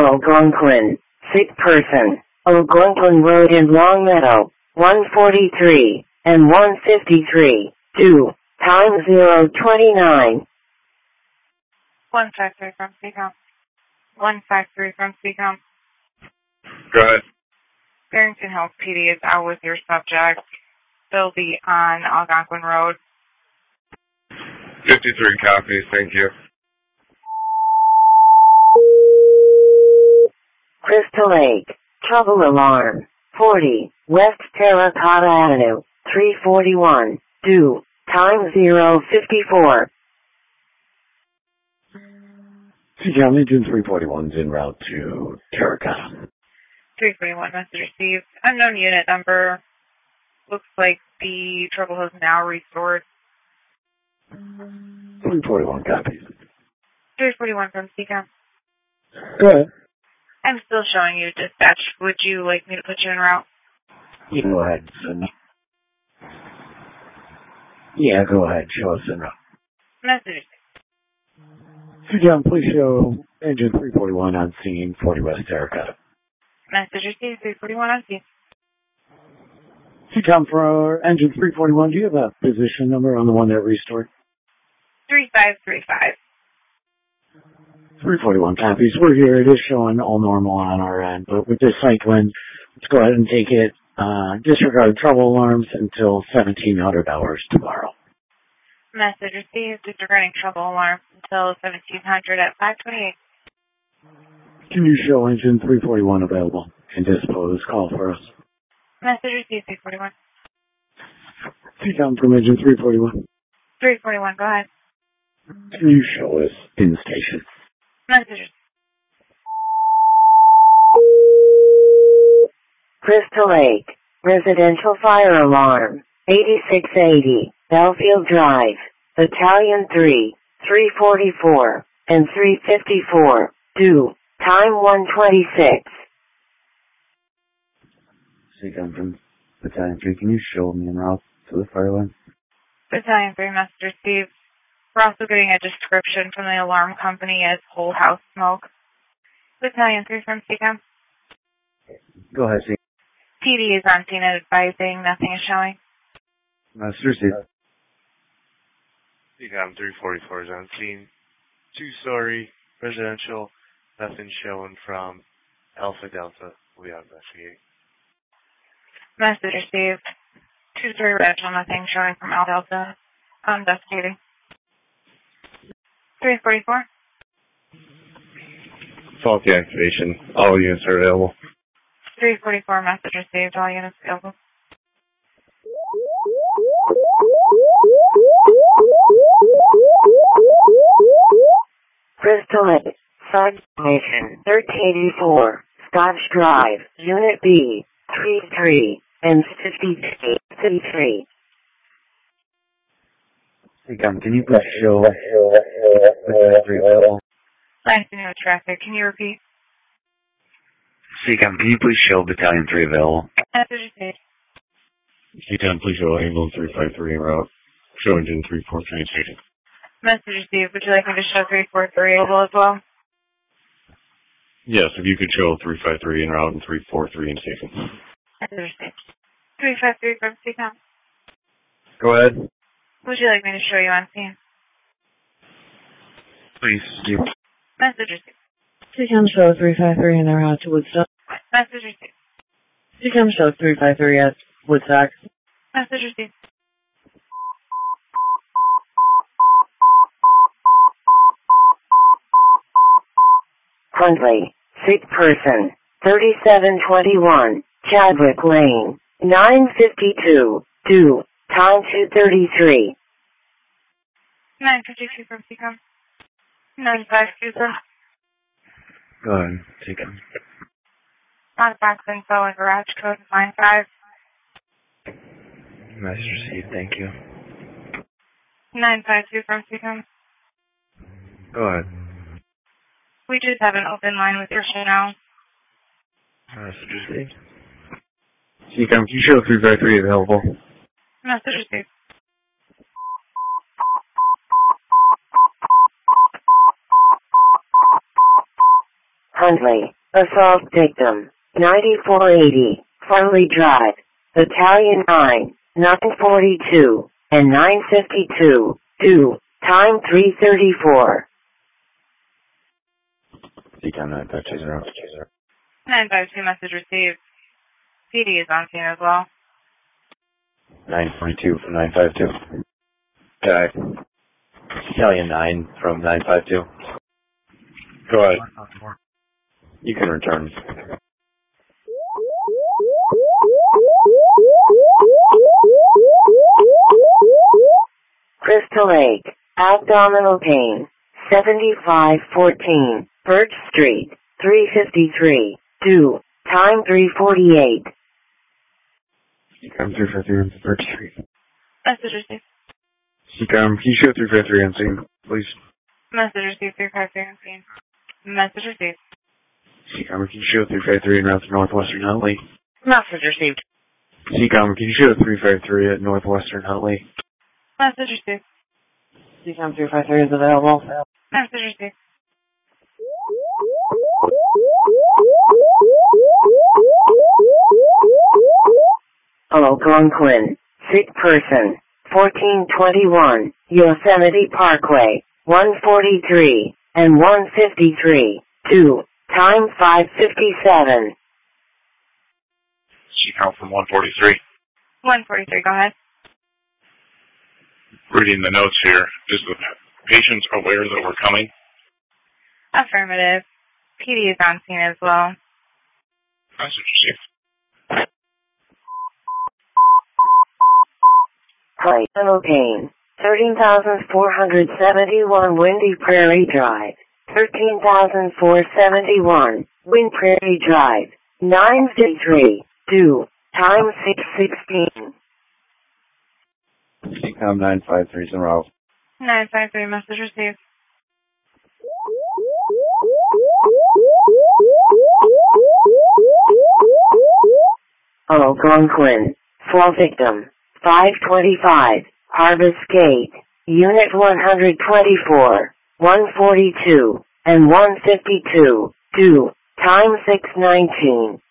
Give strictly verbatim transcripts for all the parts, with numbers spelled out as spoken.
Algonquin, sick person, Algonquin Road in Longmeadow, one forty-three and one fifty-three, two, time zero twenty-nine. one five three from Seacom. one five three from Seacom. Go ahead. Barrington Hills P D is out with your subject. They'll be on Algonquin Road. fifty-three copies, thank you. Crystal Lake, trouble alarm, forty, West Terracotta Avenue, three forty-one, due, time zero fifty-four. Seacom Engine three forty-one is en route to Terracotta. three forty-one, message received. Unknown unit number. Looks like the trouble has now restored. three forty-one copies. three forty-one from Seacom. Go ahead. I'm still showing you dispatch. Would you like me to put you en route? You go ahead, send me. Yeah, go ahead, show us en route. Message. Seacom, please show Engine three forty-one on scene, forty West Terracotta. Message received, three forty-one on scene. Seacom, for Engine three forty-one, do you have a position number on the one that restored? three five three five. three forty-one copies. We're here. It is showing all normal on our end, but with this cyclone, let's go ahead and take it. Uh, disregard trouble alarms until seventeen hundred hours tomorrow. Message received, disregarding trouble alarm until seventeen hundred at five twenty-eight. Can you show Engine three forty-one available and dispose call for us? Message received, three forty-one. Seacom from Engine three forty-one. three forty-one, go ahead. Can you show us in station? Message. Crystal Lake, residential fire alarm, eighty-six eighty, Belfield Drive, Battalion three, three forty-four, and three fifty-four, due, time one twenty-six. Seacom from Battalion three, can you show me en route to the fire line? Battalion three, message received. We're also getting a description from the alarm company as whole house smoke. Battalion three from Seacom. Go ahead, Seacom. P D is on scene and advising nothing is showing. Master Seacom. Seacom three forty-four is on scene. Two-story, residential, nothing showing from Alpha Delta. We are investigating. Message received. Two-story residential, nothing showing from Alpha Delta. I'm investigating. three forty-four. Faulty activation. All units are available. three forty-four, message received. All units available. Crystal Lake, Citation thirteen eighty-four, Scotch Drive, Unit B, three three, and fifty-three, fifty-three. Seacom, can you please show Battalion three available? Last new traffic. Can you repeat? Seacom, can you please show Battalion three available? Message received. Seacom, please show Ambulance three five three en route. Show Engine three four three in station. Message received. Would you like me to show three four three available as well? Yes, if you could show three five three en route and three four three in station. Message received. three five three from Seacom. Go ahead. Would you like me to show you on scene? Please. Message received. Seacom show three five three en route to Woodstock. Message received. Seacom show three five three at Woodstock. Message received. Huntley, sick person, thirty-seven twenty-one, Chadwick Lane, nine fifty-two, due, time two thirty-three. nine fifty-two from Seacom. nine five two from. Go ahead, Seacom. On box info and garage code nine five. Message received, thank you. nine five two from Seacom. Go ahead. We just have an open line with your show now. Message received. Seacom, can you show three five three available? Message received. Huntley, Assault victim, ninety-four eighty, Farley Drive, Battalion nine, nine forty-two, and nine fifty-two, two, time three thirty-four. C CAM nine five two zero. nine five two, message received. P D is on scene as well. nine forty-two from nine five two. Okay. Battalion nine from nine five two. Go ahead. You can return. Crystal Lake, abdominal pain, seventy-five fourteen, Birch Street, three fifty-three, two, time three forty-eight. C CAM three five three on Birch Street. Message received. C CAM, can you show three five three on scene, please? Message received, three five three on scene. Message received. C CAM, can you show three five three en route to Northwestern Huntley? Message received. C CAM, can you show three five three at Northwestern Huntley? Message received. C CAM three five three is available. Message received. Algonquin, sick person, fourteen twenty-one, Yosemite Parkway, one forty-three, and one fifty-three, two, time five fifty-seven. C CAM from one forty-three. one forty-three, go ahead. Reading the notes here. Is the patient aware that we're coming? Affirmative. P D is on scene as well. Message received. Personal pain, thirteen thousand four hundred seventy-one Windy Prairie Drive, thirteen thousand four hundred seventy-one, Wind Prairie Drive, nine fifty-three, two, time six sixteen. C CAM nine five three is en route. nine five three, message received. Algonquin, fall victim, five twenty-five, Harvest Gate, Unit one twenty-four, one forty-two, and one fifty-two, two, time six nineteen.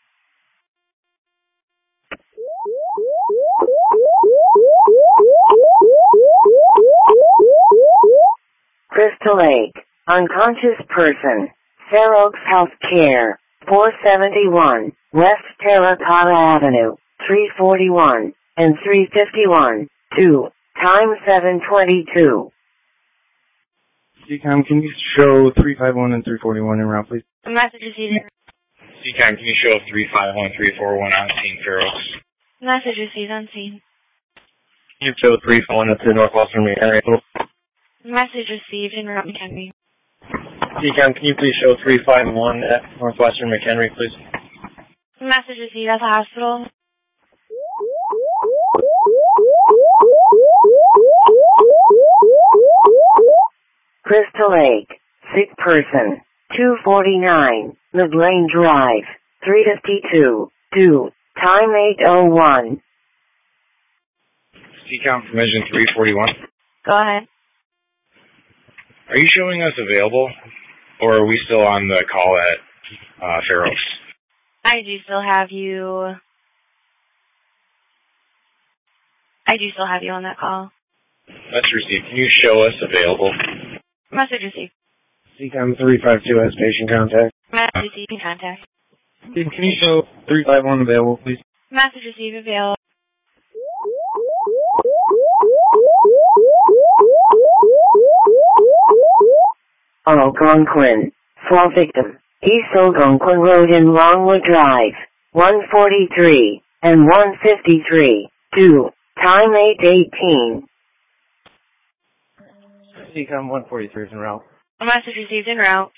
Crystal Lake, unconscious person, Fair Oaks Health Care, four seventy-one, West Terracotta Avenue, three forty-one, and three fifty-one, two, time seven twenty-two. C CAM, can you show three five one and three forty-one en route, please? Message received. C CAM, can you show three five one, three four one on scene, Fair Oaks? Message received on scene. Can you show three five one at the Northwestern area? Message received in route McHenry. C CAM, can you please show three five one at Northwestern McHenry, please? Message received at the hospital. Crystal Lake, sick person, two forty-nine, McLean Drive, three fifty-two, two, time eight oh one. C CAM from engine three forty-one. Go ahead. Are you showing us available, or are we still on the call at uh, Fair Oaks? I do still have you. I do still have you on that call. Let's receive. Can you show us available? Message received. C CAM three five two has patient contact. Message received in contact. Can you show three five one available, please? Message received available. Algonquin, fall victim, East Algonquin Road in Longwood Drive, one forty-three, and one fifty-three, two, time eight eighteen. C CAM one forty-three is en route. Message received en route.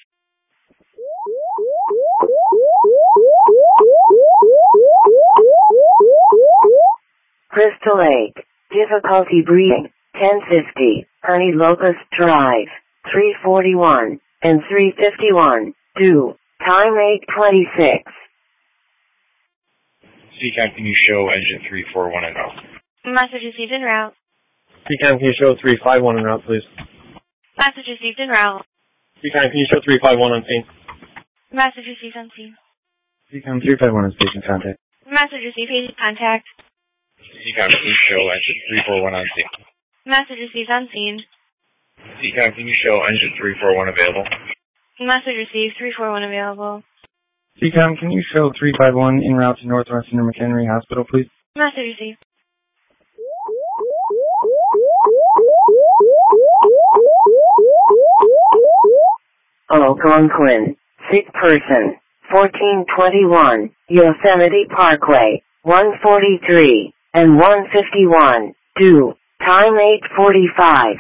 Crystal Lake, difficulty breathing, ten fifty, Ernie Locust Drive, three forty-one, and three fifty-one, two, time eight twenty-six. C CAM, can you show engine three forty-one and route? Message received en route. C CAM, can you show three five one en route, please? Message received en route. C CAM, can you show three five one on scene? Message received on scene. C COM three five one is patient contact. Message received, patient contact. C COM, can you show engine three four one on scene? Message received on scene. C COM, can you show engine three four one available? Message received, three four one available. C COM, can you show three five one en route to Northwestern McHenry Hospital, please? Message received. Algonquin, sick person, fourteen twenty-one, Yosemite Parkway, one forty-three, and one fifty-one, due, time eight forty-five.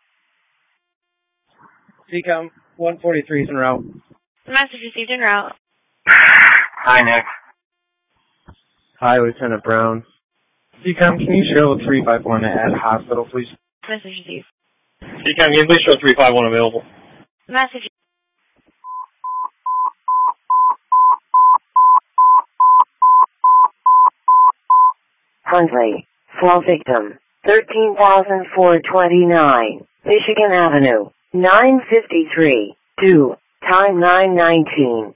C COM, one forty-three is en route. Message received en route. Hi, Nick. Hi, Lieutenant Brown. C COM, can you show three five one at hospital, please? Message received. C COM, can you please show three five one available? Message. Huntley, fall victim, thirteen thousand four hundred twenty-nine, Michigan Avenue, nine fifty-three, due, time nine nineteen.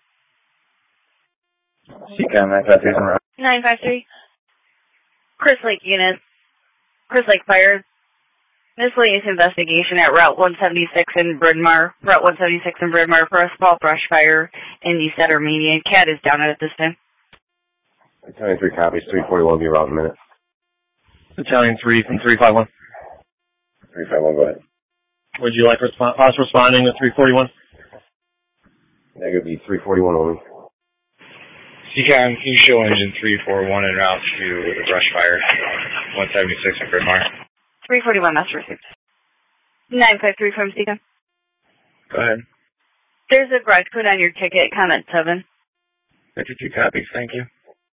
C COM, nine five three is en route. nine five three. Chris Lake unit. Chris Lake fire. Miscellaneous investigation at Route one seventy-six in Bryn Mawr. Route one seventy-six in Bryn Mawr for a small brush fire in the center median. Cat is down at this time. Battalion three copies, three forty-one, be around in a minute. Battalion three from three five one. three five one, go ahead. Would you like resp- us responding to three forty-one? Negative be three forty-one only. C COM, can you show engine three four one en route to the brush fire, one seventy-six in Bryn Mawr? three forty-one, that's received. nine five three from C COM. Go ahead. There's a garage code on your ticket, comment seven. fifty-two copies, thank you.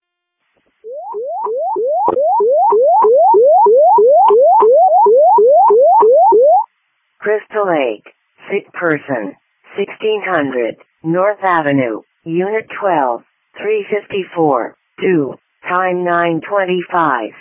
Crystal Lake, sick person, sixteen hundred, North Avenue, Unit twelve, three fifty-four, due, time nine twenty-five.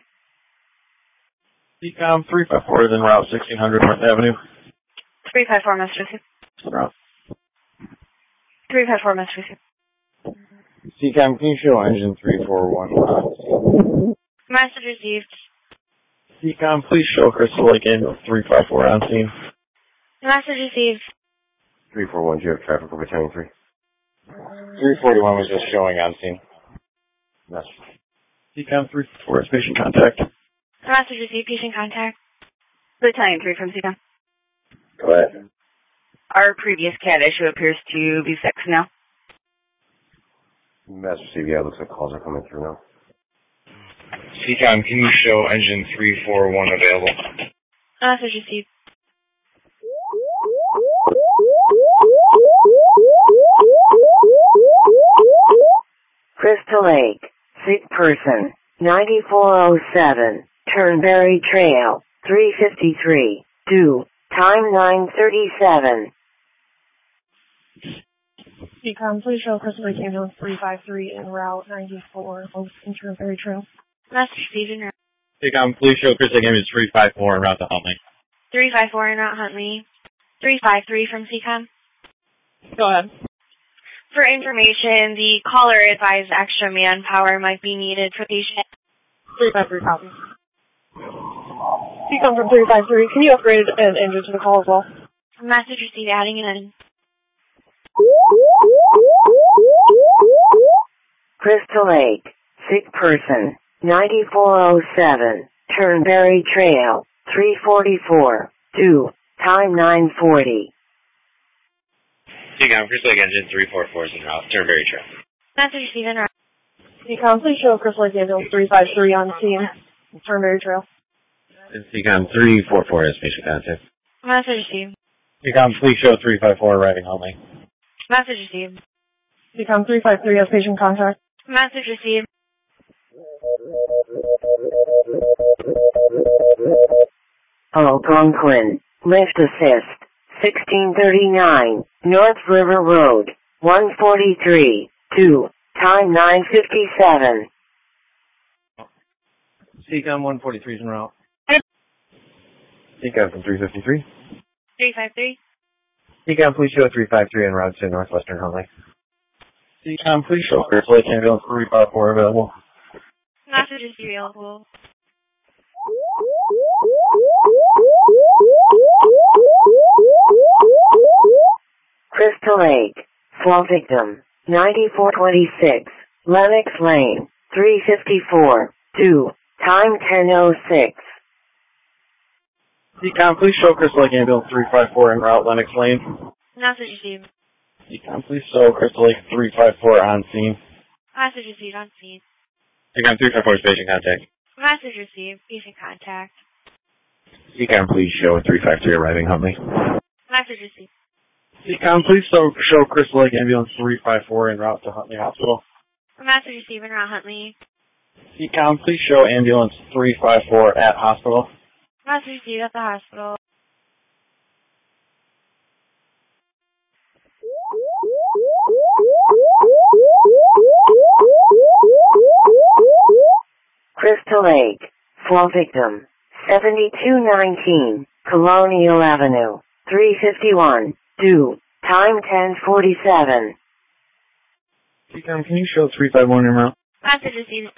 C COM, three five four is en route, sixteen hundred North Avenue. three five four, Master Received. En route. three five four, Master Received. C COM, can you show engine three four one on scene? Message received. C COM, please show Crystal Lake Ambulance three five four on scene. Message received. three four one, do you have traffic for Battalion three? three forty-one was just showing on scene. Yes. C COM, three four is patient contact. Message received, patient contact. Battalion three from C COM. Go ahead. Our previous cat issue appears to be fixed now. Master C V, yeah, looks like calls are coming through now. C COM, can you show engine three four one available? Message received. Crystal Lake, sick person, ninety-four oh seven, Turnberry Trail, three fifty-three, due, time nine thirty-seven. C COM, please show Crystal Lake Ambulance three five three en route ninety-four, in Turnberry Trail. Message received en route. C COM, please show Crystal Lake Ambulance three five four en route to Huntley. three five four en route Huntley. three five three from C COM. Go ahead. For information, the caller advised extra manpower might be needed for patient. three five three copy. C COM from three five three, can you upgrade an engine to the call as well? Message received, adding an in. Crystal Lake, sick person, ninety-four oh seven, Turnberry Trail, three forty-four, due, time nine forty. C COM, Crystal Lake engine three four four is en route, Turnberry Trail. Message received en route. C COM, please show Crystal Lake Ambulance three five three on scene, Turnberry Trail. C COM, three four four is patient contact. Message received. C COM, please show three five four arriving Huntley. Message received. C COM, three five three has patient contact. Message received. Algonquin, lift assist, sixteen thirty-nine, North River Road, one forty-three, due, time nine fifty-seven. C COM, one forty-three is en route. C COM from three fifty-three. three five three. C COM, please show three five three en route to Northwestern Huntley. C COM, please show Chris Lake Ambulance three five four available. Message is available. Crystal Lake, fall victim, ninety-four twenty-six, Lenox Lane, three fifty-four, two, time ten oh six. C COM, please show Chris Lake Ambulance three five four en route Lenox Lane. Message received. C COM, please show Chris Lake three five four on scene. Message received on scene. C COM three five four is patient contact. Message received. Patient contact. C COM, please show three five three arriving Huntley. Message received. C COM, please show, show Chris Lake Ambulance three five four en route to Huntley Hospital. Message received en route Huntley. C COM, please show Ambulance three five four at hospital. Message received at the hospital. Crystal Lake, fall victim, seventy-two nineteen, Colonial Avenue, three fifty-one, two, time ten forty-seven. C COM, can you show three five one en route? Message received.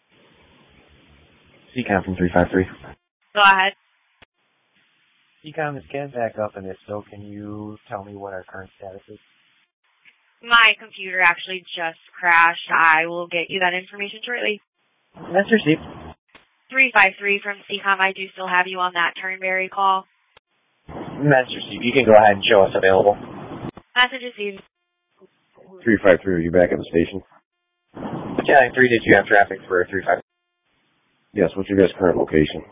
C COM from three five three. Go ahead. C COM, is scan back up, and if so, can you tell me what our current status is? My computer actually just crashed. I will get you that information shortly. Message received. three five three from C COM. I do still have you on that Turnberry call. Message received. You can go ahead and show us available. Message received. three five three, are you back at the station? Yeah, three, did you have traffic for three five? Yes, what's your guys' current location?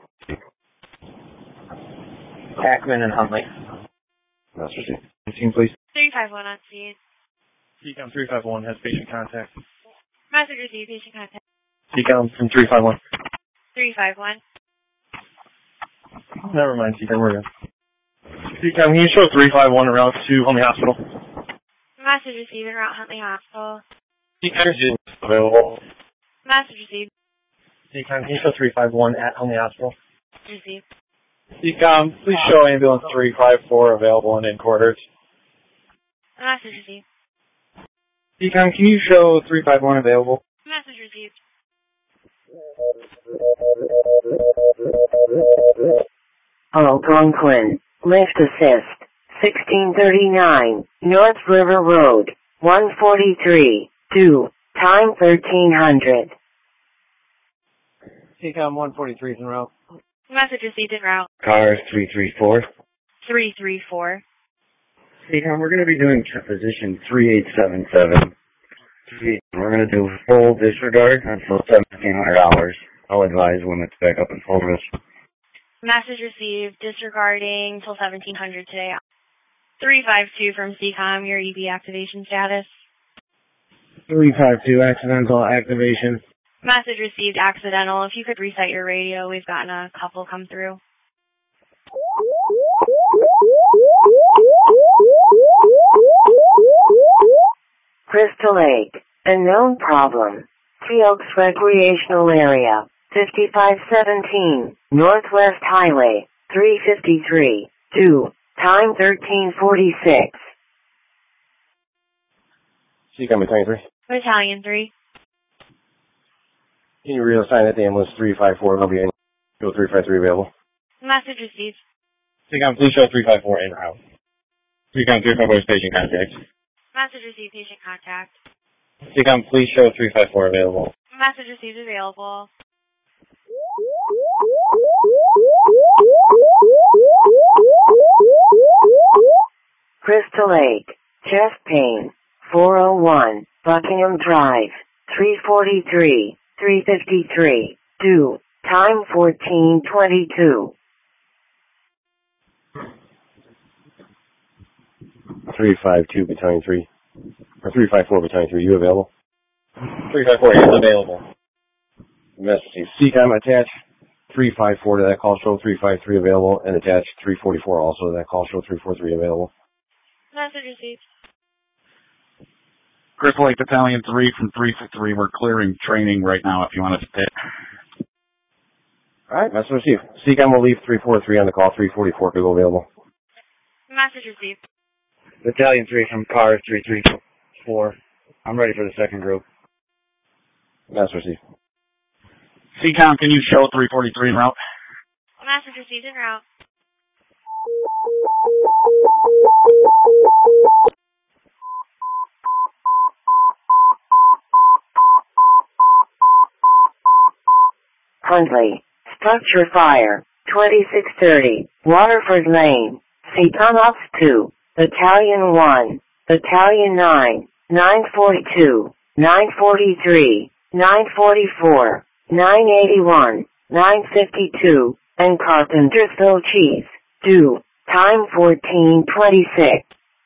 Hackman and Huntley. Message received. Scene, please. three five one on scene. C COM three five one has patient contact. Message received. Patient contact. C COM from three five one. three five one. Never mind, C COM, we're good. C COM, can you show three five one around to Huntley Hospital? Message received en route Huntley Hospital. C COM is available. Message received. C COM, can you show three five one at Huntley Hospital? Received. C COM, please show ambulance three five four available and in quarters. Message received. C COM, can you show three five one available? Message received. Algonquin, lift assist, sixteen thirty-nine, North River Road, one forty-three, two, time thirteen hundred. C COM one forty-three is en route. Message received en route. Car three three four. three three four. C COM, we're going to be doing position three eight seven seven. We're going to do full disregard until seventeen hundred hours. I'll advise when it's back up in full risk. Message received. Disregarding till seventeen hundred today. three five two from C COM. Your E B activation status. three five two, accidental activation. Message received. Accidental. If you could reset your radio, we've gotten a couple come through. Crystal Lake, a known problem. Three Oaks Recreational Area, fifty-five seventeen, Northwest Highway, three fifty-three, two, time thirteen forty-six. C COM Battalion three. Battalion three. Can you reassign that to ambulance three five four and I'll be in show three five three available? Message received. C COM, please show three five four en route. C COM three five four is patient contact. Message received. Patient contact. C COM, please show three five four available. Message received. Available. Crystal Lake, chest pain, four oh one, Buckingham Drive, three forty-three, three fifty-three, two, time fourteen twenty-two. three five two Battalion three. Or three five four Battalion three, you available? three five four is available. Message. C COM attach three five four to that call, show three five three available, and attach three forty-four also to that call, show three forty-three available. Message received. Crystal Lake Battalion three from three fifty-three. We're clearing training right now if you want us to pick. Alright, message received. C COM will leave three forty-three on the call, three forty-four to go available. Message received. Battalion three from car three three four. I'm ready for the second group. That's received. C COM, can you show three forty-three en route? Message received en route. Huntley, structure fire, twenty-six thirty, Waterford Lane, C COM Ops two, Battalion one, Battalion nine, nine forty-two, nine forty-three, nine forty-four, nine eighty-one, nine fifty-two, and Carpentersville Chief, due, time fourteen twenty-six.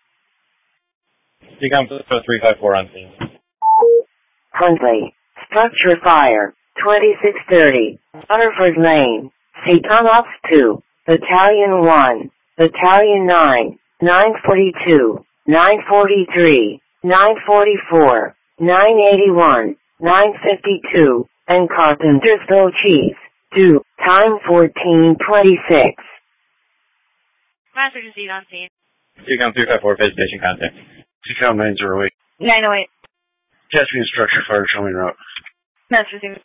C COM three five four on scene. Huntley, structure fire, twenty-six thirty, Waterford Lane, C COM Ops two, Battalion one, Battalion nine, nine forty-two, nine forty-three, nine forty-four, nine eighty-one, nine fifty-two, and Carpentersville Chief, due, time fourteen twenty-six. Message received on scene. C COM three five four, base station contact. C COM nine zero eight. nine oh eight. Caspian structure fire showing route. Message received.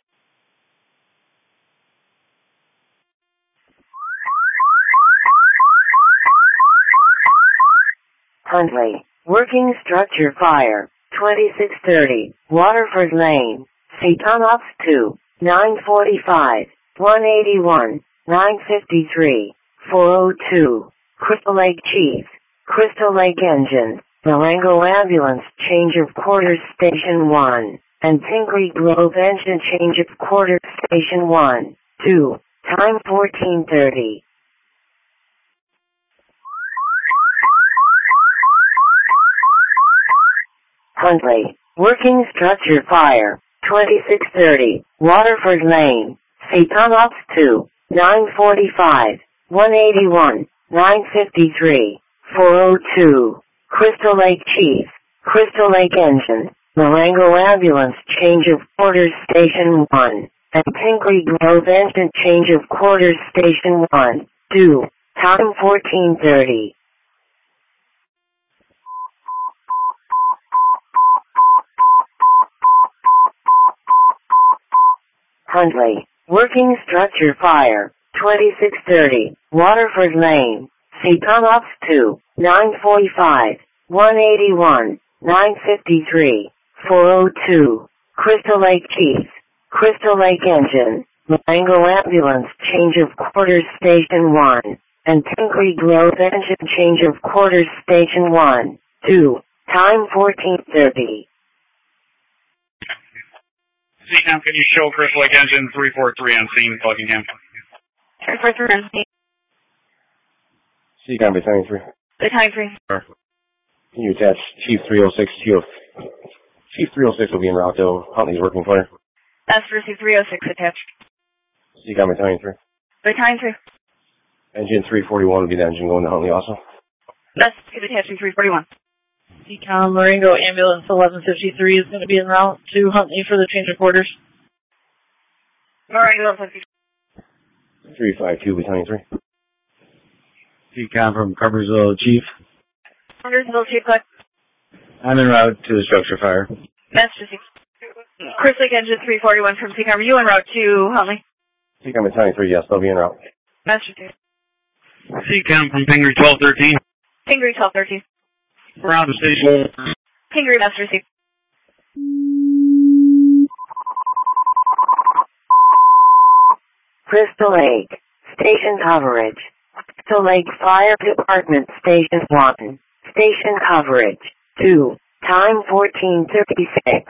Huntley, working structure fire, twenty-six thirty, Waterford Lane, C COM Ops two, nine forty-five, one eighty-one, nine fifty-three, four oh two, Crystal Lake Chief, Crystal Lake Engine, Marengo Ambulance change of quarters Station one, and Pingree Grove Engine change of quarters Station one, two, time fourteen thirty. Huntley, working structure fire, twenty-six thirty, Waterford Lane, C COM Ops two, nine forty-five, one eighty-one, nine fifty-three, four oh two, Crystal Lake Chief, Crystal Lake Engine, Marengo Ambulance change of quarters Station one, and Pingree Grove Engine change of quarters Station one, due, time fourteen thirty. Huntley, working structure fire, twenty-six thirty, Waterford Lane, C COM Ops two, nine forty-five, one eighty-one, nine fifty-three, four oh two, Crystal Lake Chief, Crystal Lake Engine, Marengo Ambulance change of quarters Station one, and Pingree Grove Engine change of quarters Station one, two, time fourteen thirty. C COM, can you show Crystal Lake Engine three four three on scene, Buckingham? three four three on scene. C COM Battalion three. Battalion three. Can you attach Chief three oh six, Chief three oh six will be en route though. Huntley's working for you. That's received three oh six attached. C COM Battalion three. Battalion three. Engine three forty-one will be the engine going to Huntley also. That's attaching three forty-one. C COM Marengo Ambulance eleven fifty-three is going to be en route to Huntley for the change of quarters. Marengo three five two, Battalion three. C COM from Carpentersville Chief. Carpentersville Chief, click. I'm en route to the structure fire. That's just Crystal Lake Engine three forty-one from C COM. Are you en route to Huntley? C COM Battalion three, yes, they'll be en route. That's just C COM from Pingree twelve thirteen. Pingree twelve thirteen. Around the station. Pingree, that's received. Crystal Lake, station coverage. Crystal Lake Fire Department Station one, station coverage, two, time fourteen thirty-six.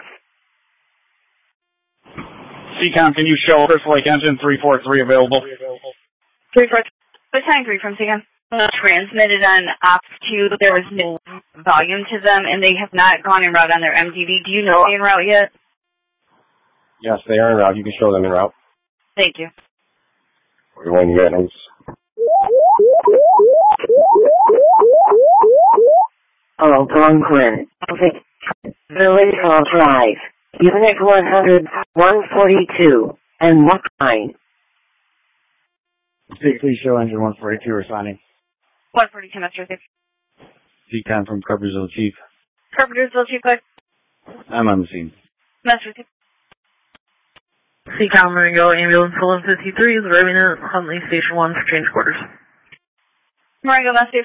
C COM, can you show Crystal Lake Engine three four three available? three four three. Battalion three from C COM. Uh, transmitted on Ops two, there was no volume to them, and they have not gone en route on their M D D. Do you know they en route yet? Yes, they are en route. You can show them en route. Thank you. forty-one units. Algonquin, Village Hall Drive, Unit one hundred, one forty-two, and what line? Please show engine one forty-two responding. one forty-two, Master Chief. C COM from Carpentersville Chief. Carpentersville Chief, click. I'm on the scene. Message received. Seacom Marengo, ambulance eleven fifty-three is arriving at Huntley Station one for change quarters. Marengo, message.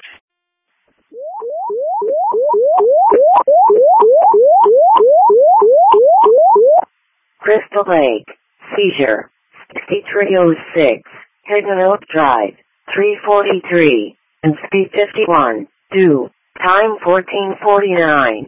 Crystal Lake, seizure, sixty-three oh six, Hidden Oak Drive, three forty-three, and speed fifty-one, due, time fourteen forty-nine.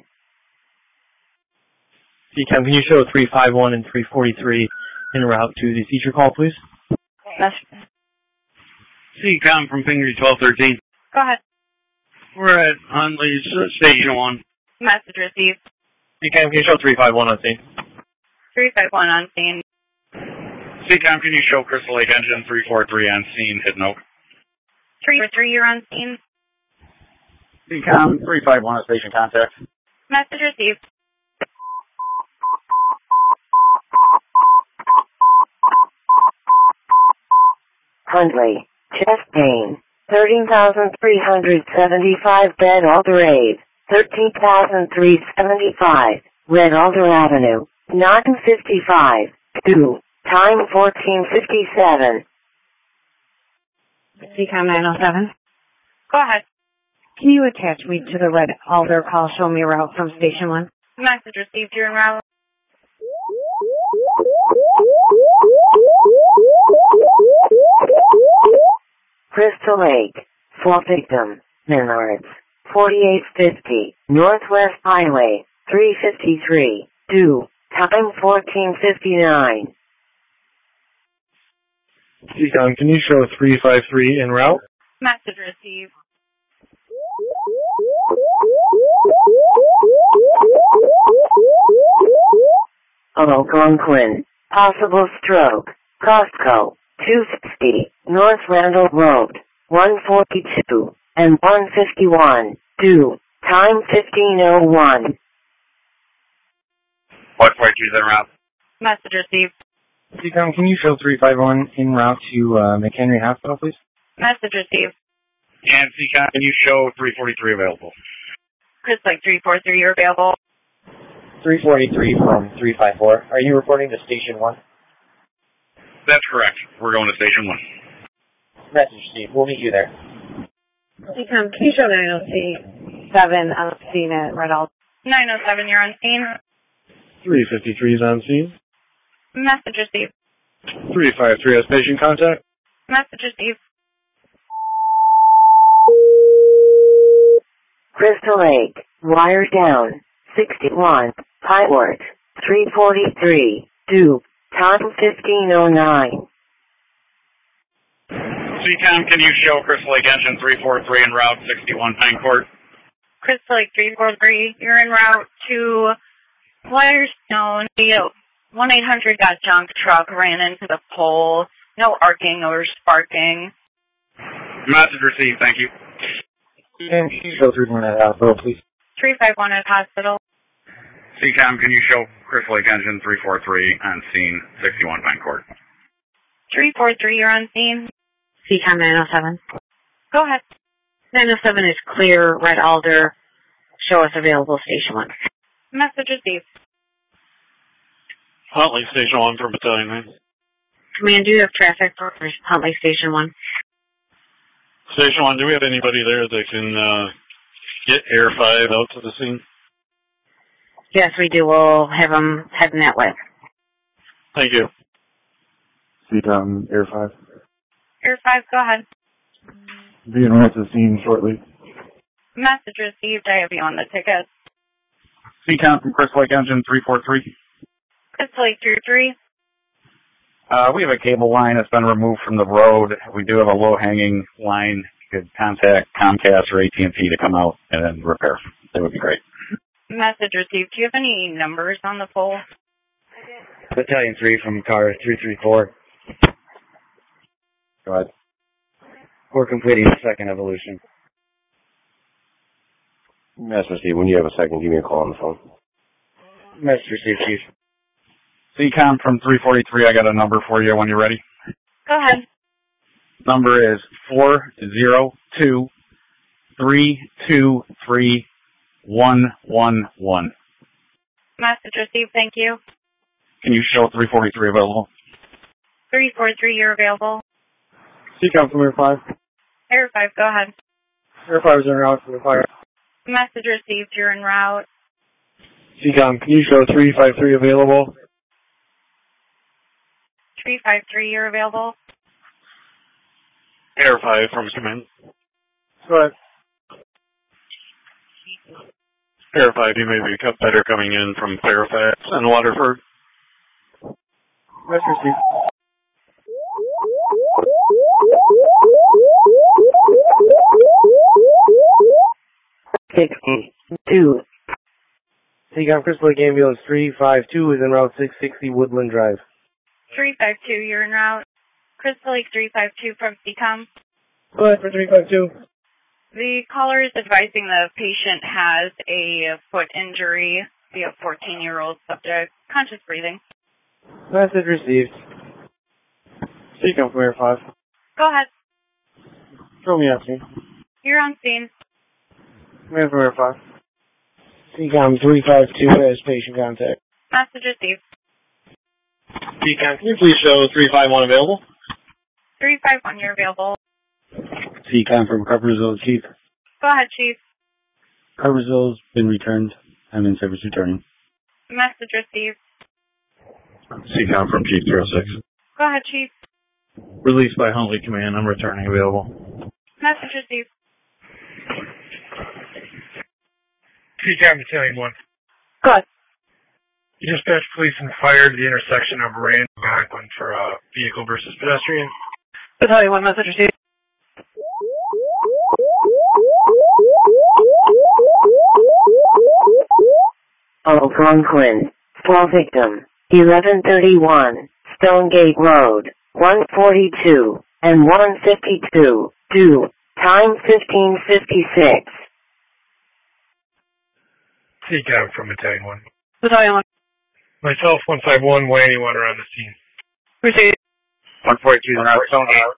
Seacom, can you show three five one and three forty-three en route to the seizure call, please? Message. Seacom from Pingree twelve thirteen. Go ahead. We're at Huntley's uh, Station one. Message received. Seacom, can you show three five one on scene? three five one on scene. Seacom, can you show Crystal Lake Engine three four three on scene, Hidden Oak? three four three, you're on scene. Seacom three five one at station contact. Message received. Huntley, chest pain, thirteen thousand three hundred seventy-five Bed Alder Ave, thirteen thousand three hundred seventy-five, Red Alder Avenue, nine fifty-five, two, time fourteen fifty-seven. Seacom nine oh seven. Go ahead. Can you attach me to the Red Alder call? Show me a route from Station one. Message received, you're en route. Crystal Lake, fall victim, Menards, forty-eight fifty, Northwest Highway, three fifty-three, due, time fourteen fifty-nine. Seacom, can you show three five three en route? Message received. Algonquin, possible stroke, Costco, two sixty, North Randall Road, one forty-two, and one fifty-one, due, time fifteen oh one. one forty-two is en route. Message received. Seacom, can you show three five one en route to uh, McHenry Hospital, please? Message received. And Seacom, can you show three forty-three available? Chris Lake three four three, you're available. three forty-three from three five four. Are you reporting to Station one? That's correct. We're going to Station one. Message, Steve. We'll meet you there. Seacom, can you show nine oh seven on scene at Red Alder? nine oh seven, you're on scene. three fifty-three is on scene. Message received. three five three at station contact. Message received. Crystal Lake, wire down, sixty-one, Pinewood, three forty-three, due, time fifteen oh nine. Seacom, can you show Crystal Lake Engine three four three en route sixty-one Pine Court? Chris Lake three four three, you're en route to Firestone. The one eight hundred got junk truck, ran into the pole. No arcing or sparking. Message received, thank you. And can you show three one at hospital, please? three five one at hospital. Seacom, can you show Crystal Lake Engine three four three on scene sixty-one Pine Court? three four three, you're on scene. Seacom nine oh seven. Go ahead. nine oh seven is clear, Red Alder. Show us available Station one. Message received. Huntley Station one for Battalion nine. Command, do you have traffic for Huntley Station one? Station one, do we have anybody there that can uh, get Air five out to the scene? Yes, we do. We'll have them heading that way. Thank you. Seacom, Air five. Air five, go ahead. Being right to the scene shortly. Message received. I have you on the ticket. Seacom from Crystal Lake Engine three four three. Chris Lake three three. Uh, we have a cable line that's been removed from the road. We do have a low-hanging line. You could contact Comcast or A T and T to come out and then repair. That would be great. Message received. Do you have any numbers on the pole? Battalion three from car three three four. Go ahead. We're completing the second evolution. Master Steve, when you have a second, give me a call on the phone. Master Steve, Chief. Seacom from three forty-three, I got a number for you when you're ready. Go ahead. Number is four zero two three two three one one one. Message received, thank you. Can you show three forty-three available? three four three, you're available. C COM from Air five. Air five, go ahead. Air five is en route for the fire. Message received, you're en route. C COM, can you show three five three available? three five three, you're available. Air five from command. Go ahead. Air five, you may be better coming in from Fairfax and Waterford. Message received. sixty-two. C COM, Crystal Lake Ambulance three five two is en route six sixty Woodland Drive. three five two, you're en route. Crystal Lake three five two from C COM. Go ahead for three five two. The caller is advising the patient has a foot injury, the fourteen-year-old subject, conscious breathing. Message received. C COM from Air five. Go ahead. Throw me up, scene. You're on scene. Man from Air five. C COM three five two has patient contact. Message received. C COM, can you please show three five one available? three five one, you're available. C COM from Coppersville, Chief. Go ahead, Chief. Coppersville's been returned. I'm in service returning. Message received. C COM from Chief three oh six. Go ahead, Chief. Released by Huntley Command. I'm returning available. Message received. C COM Battalion one. Go ahead. Dispatch police and fire to the intersection of Rand and Backlund for uh, vehicle versus pedestrian. Battalion one, message received. Algonquin. Fall victim. eleven thirty-one. Stonegate Road. one forty-two and one fifty-two. Due. Time fifteen fifty-six. C COM from Battalion one. Battalion one. Myself, one five one, weigh anyone around the scene. Received. one forty-two is not stone out.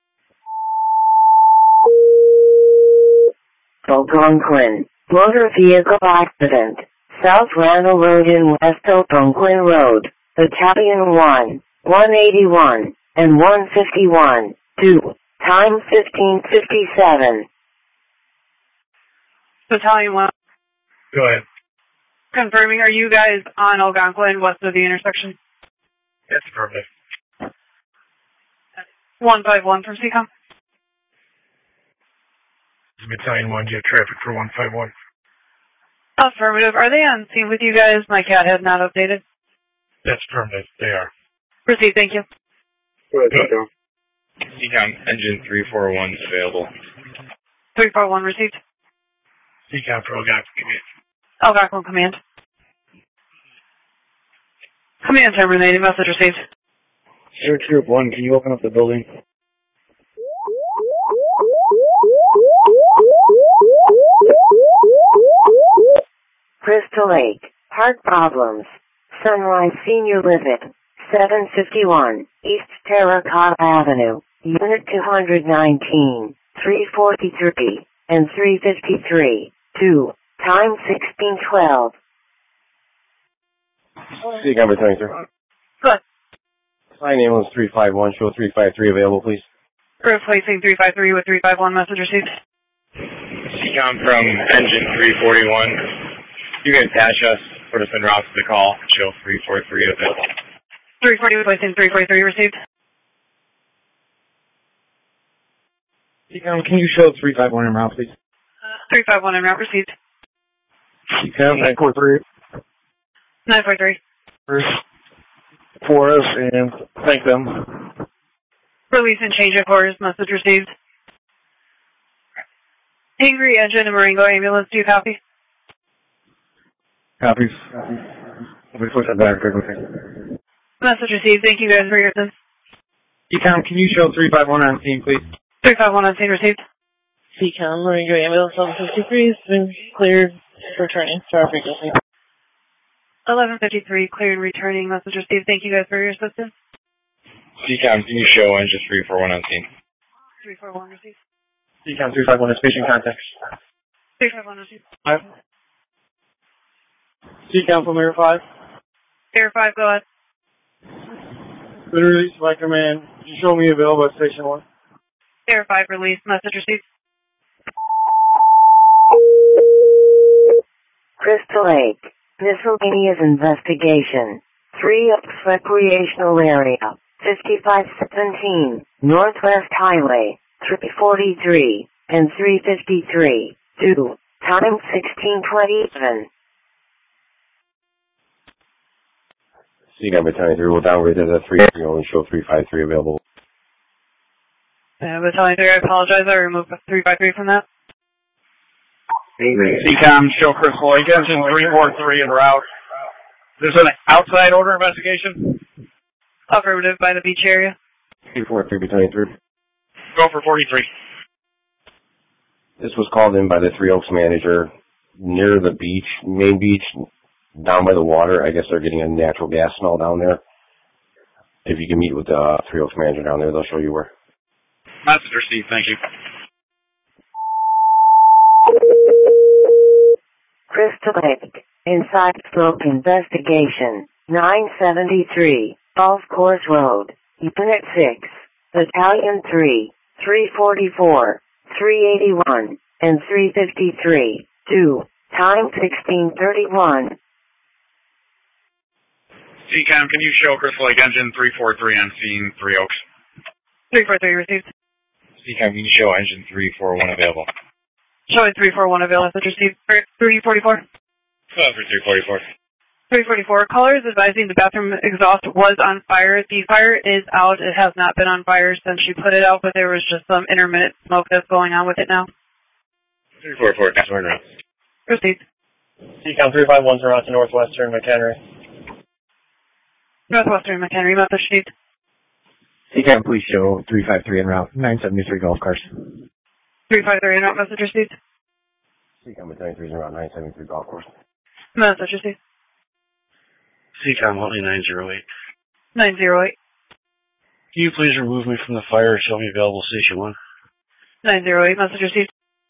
Algonquin. Motor vehicle accident. South Randall Road in West Algonquin Road. Battalion one. one eighty-one and one fifty-one. Due. Time fifteen fifty-seven. Battalion one. Go ahead. Confirming, are you guys on Algonquin west of the intersection? That's affirmative. one five one from C COM. Battalion one, do you have traffic for one five one? Affirmative. Are they on scene with you guys? My cat had not updated. That's affirmative. They are. Proceed, thank you. Go ahead, C COM. C COM engine three four one available. three four one received. C COM for Algonquin Command. Algonquin Command. Command terminated. Message received. Air Troop one, can you open up the building? Crystal Lake. Heart problems. Sunrise Senior Living. seven fifty-one East Terracotta Avenue. Unit two nineteen. three forty-three and three fifty-three. two. Time sixteen twelve. C COM Battalion, sir. Good. Flying ambulance three five one, show three five three available, please. Replacing three five three with three five one. Message received. C COM from engine three forty-one. You can attach us, put us en route to the call, show three four three available. three forty replacing three forty-three received. C COM, can you show three five one en route, please? three five one en route received. C COM nine four three. nine four three. For us and thank them. Release and change of course. Message received. Angry Engine and Marengo Ambulance, do you copy? Copies. We put that back. Message received. Thank you guys for your assistance. C COM, can you show three five one on scene, please? three five one on scene received. C COM, Marengo Ambulance eleven fifty-three has been cleared for returning to our frequency. eleven fifty-three, cleared returning. Message received. Thank you guys for your assistance. C COM, can you show engine three four one on scene? three four one received. C COM three five one is patient contact. three five one received. Five. C-Com from Air five. Air five, go ahead. Been released by command. You show me available at Station one. Air five, release. Message received. Crystal Lake, miscellaneous investigation. Three Oaks Recreational Area, fifty-five seventeen, Northwest Highway, three forty-three, and three fifty-three, two, time sixteen twenty-seven. C-Com Battalion three will downgrade to the three three only show three five three available. Uh, Battalion three, I apologize. I removed three five three from that. C-Com, show Crystal Lake Engine three four three en route. Is this an outside order investigation? Affirmative by the beach area. three four three Battalion three. Go for forty-three. This was called in by the Three Oaks manager near the beach, main beach, down by the water. I guess they're getting a natural gas smell down there. If you can meet with the uh, Three Oaks manager down there, they'll show you where. Message received, thank you. Crystal Lake, inside stroke investigation, nine seventy-three, Golf Course Road, Unit six, Battalion three, three forty-four, three eighty-one, and three fifty-three, two, time sixteen thirty-one. C-Com, can you show Crystal Lake Engine three four three on scene, Three Oaks? three four three received. C-Com, can you show Engine three four one available? Showing three four one available. Message received. three forty-four. Go for three forty-four. three forty-four. Caller is advising the bathroom exhaust was on fire. The fire is out. It has not been on fire since she put it out, but there was just some intermittent smoke that's going on with it now. three forty-four, that's where now. Proceed. C-Com three five one's around to Northwestern McHenry. Northwestern McHenry. Message received. C-Com, please show three five three en route, nine seventy-three golf cars. three five three en route. Message received. C-Com Battalion three is around nine seventy-three golf course. Message received. C-Com, holding nine zero eight. nine zero eight. Can you please remove me from the fire and show me available Station one? nine zero eight. Message received.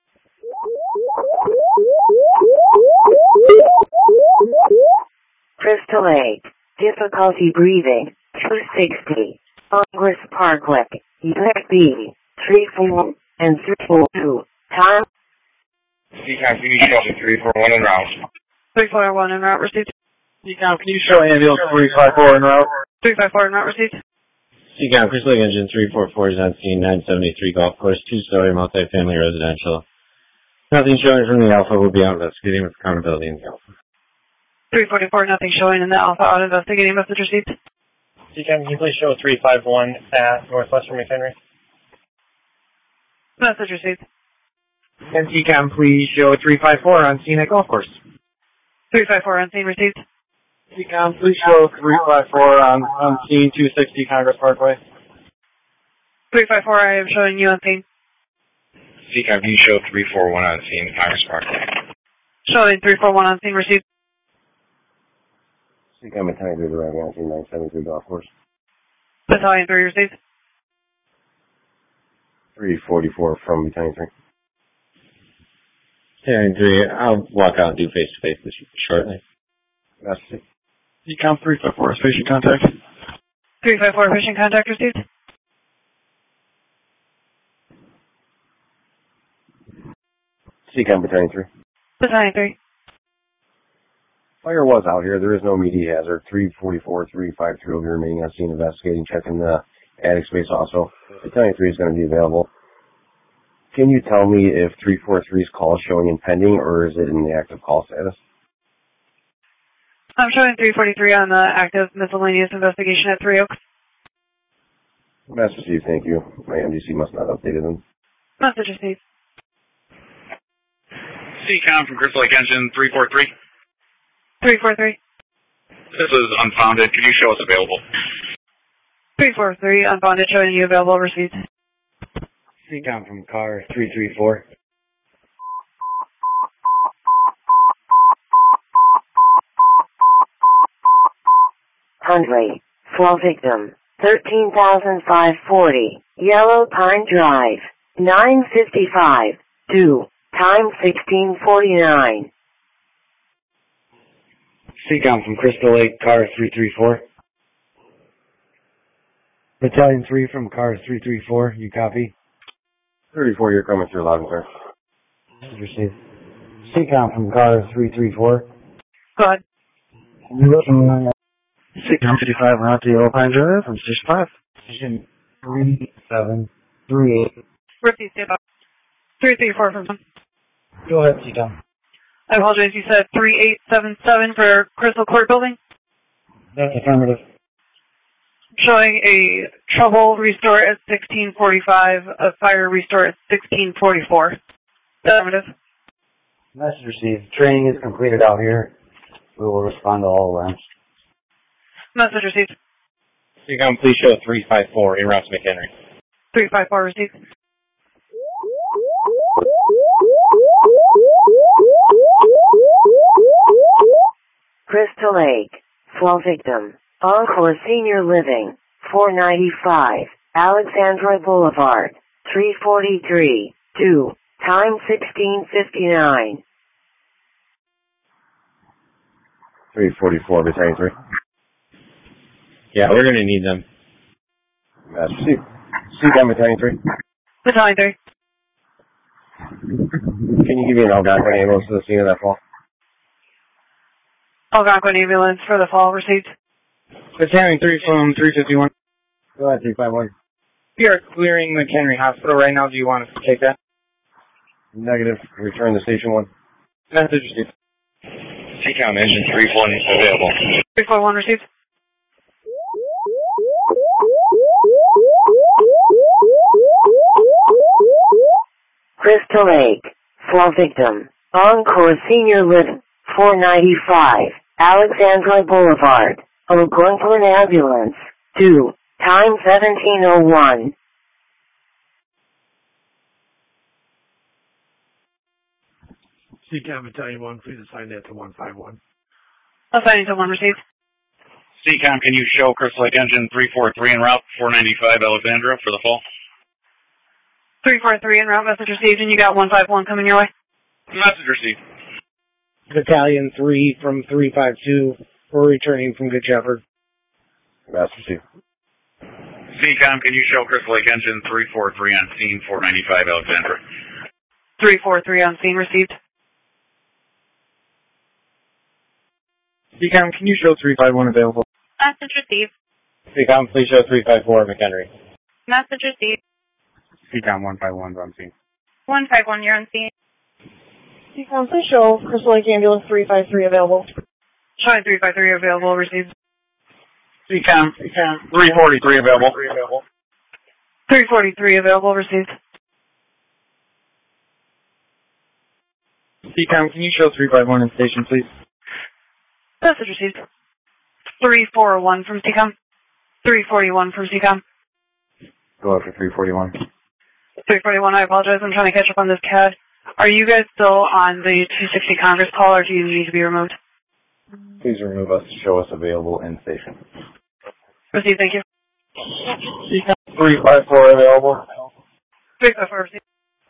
Crystal Lake, difficulty breathing, two sixty, Congress Parkway, Unit B, three four, and three four two, time. C-Com, can you show the three four one en route? three four one en route received. C-Com, can you show ambulance three five four en route? three five four en route received. C-Com, Crystal Lake Engine three four four is on scene, nine seventy-three golf course, two-story multifamily residential. Nothing showing from the Alpha. Will be out investigating with accountability in the Alpha. three forty-four, nothing showing in the Alpha. Out investigating. Message received. C-Com, can you please show three five one at Northwestern McHenry? Message received. And C-Com, please show three five four on scene at golf course. three five four on scene received. C-Com, please show three five four on, on scene two sixty Congress Parkway. three five four, I am showing you on scene. C-Com, can you show three four one on scene, Congress Parkway? Showing three four one on scene received. C-Com Battalion three is around on scene, nine seventy-three golf course. Battalion three received. three forty-four from Battalion three. Battalion three, I'll walk out and do face-to-face this shortly. That's it. C-Com three five four, station contact. three five four, fishing contact received. C-Com Battalion three. Battalion three. Fire was out here. There is no immediate hazard. three forty-four, three five three will be remaining on scene investigating, checking the attic space also. Battalion three is going to be available. Can you tell me if three forty-three's call is showing impending or is it in the active call status? I'm showing three forty-three on the active miscellaneous investigation at Three Oaks. Message received, thank you. My M D C must not have updated them. Message received. C-Com from Crystal Lake Engine three four three. three four three. This is unfounded. Can you show us available? three four three, unbonded, showing you available received. C-Com from car three three four. Hundley, fall victim, thirteen thousand five hundred forty, Yellow Pine Drive, nine fifty-five, two, time sixteen forty-nine. C COM from Crystal Lake, car three three four. Battalion three from car three three four, you copy? thirty-four, you're coming through loud and clear. Received. C COM from car three three four. Go ahead. You looking at C COM fifty-five, route to Yellow Pine Drive from Station five. Station three seven three eight. Received, stay by. three three four from... Go ahead, C COM. I apologize, you said three eight seven seven for Crystal Court Building? That's affirmative. Showing a trouble restore at sixteen forty-five, a fire restore at sixteen forty-four. Affirmative. Message received. Training is completed out here. We will respond to all alarms. Message received. C COM, please show three five four in route to McHenry. three five four received. Crystal Lake, fall victim, Encore Senior Living, four ninety-five, Alexandra Boulevard, three forty-three, two, time sixteen fifty-nine. three forty-four, Battalion three. Yeah, we're going to need them. Uh, C COM, Battalion three. Battalion three. Can you give me an Algonquin ambulance to the scene of that fall? Algonquin ambulance for the fall received. Battalion three from three fifty-one. Go ahead, three five one. We are clearing McHenry Hospital right now. Do you want us to take that? Negative. Return to station one. Message received. C COM, engine three one available. three four one received. Crystal Lake, fall victim, Encore Senior Living, four ninety-five, Alexandra Boulevard, Algonquin ambulance, two, time seventeen oh one. C COM Battalion one, please assign that to one five one. Assigning to one received. C COM, can you show Crystal Lake engine three four three en route four ninety-five Alexandra for the fall? three four three en route, message received, and you got one five one coming your way. Message received. Battalion three from three five two. We're returning from Good Shepherd. Message received. C COM, can you show Crystal Lake engine three four three on scene four ninety-five Alexandra? three four three on scene received. C COM, can you show three five one available? Message received. C COM, please show three five four McHenry. Message received. C COM one five one's on scene. one five one, you're on scene. C COM, please show Crystal Lake ambulance three five three available. Showing three five three available received. C COM, C COM, three forty-three available. three forty-three available received. C COM, can you show three five one in station, please? Message received. three four one from C COM. three forty-one from C COM. Go after three forty-one. three forty-one, I apologize. I'm trying to catch up on this C A D. Are you guys still on the two sixty Congress call, or do you need to be removed? Please remove us to show us available in station. Received, thank you. C COM, three five four available. three five four received.